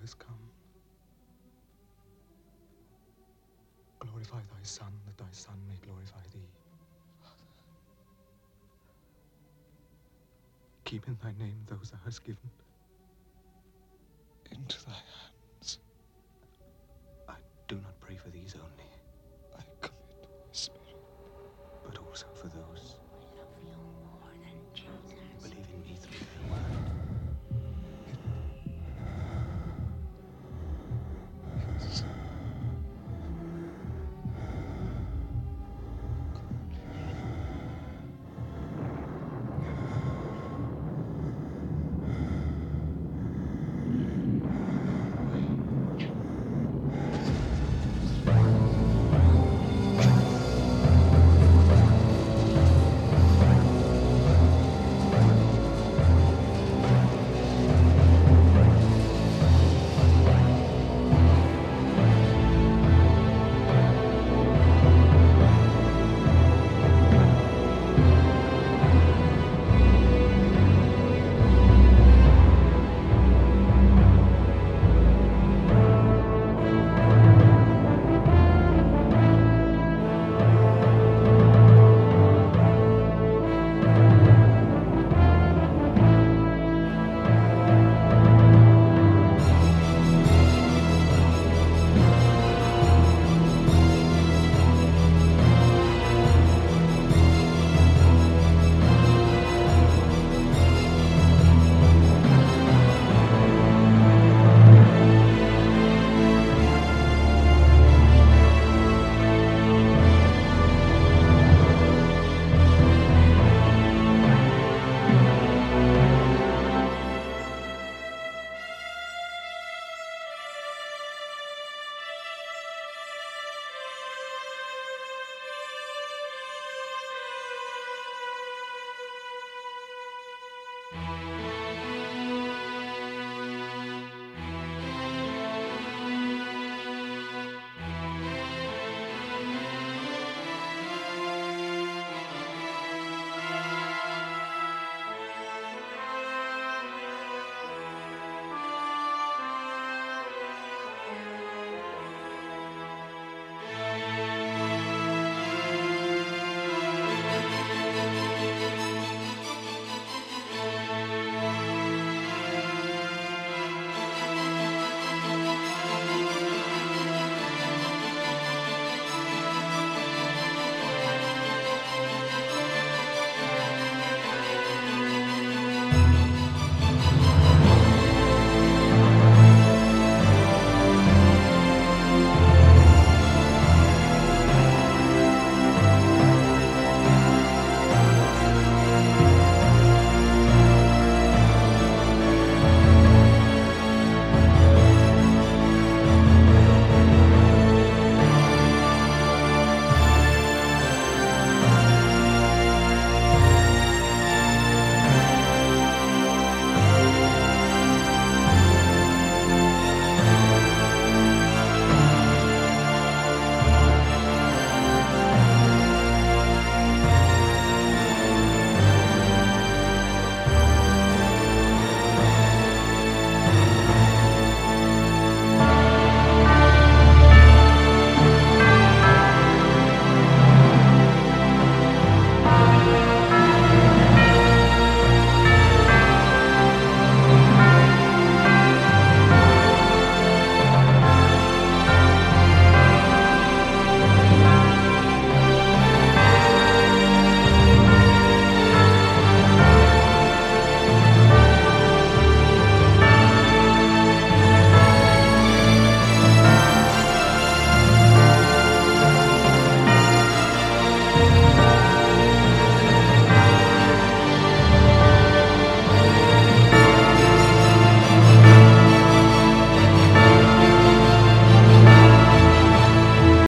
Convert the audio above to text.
has come. Glorify thy Son, that thy Son may glorify thee. Father, keep in thy name those thou hast given into thy hands. I do not pray for these only. I commit my spirit, but also for those I love you more than Jesus. who believe in me through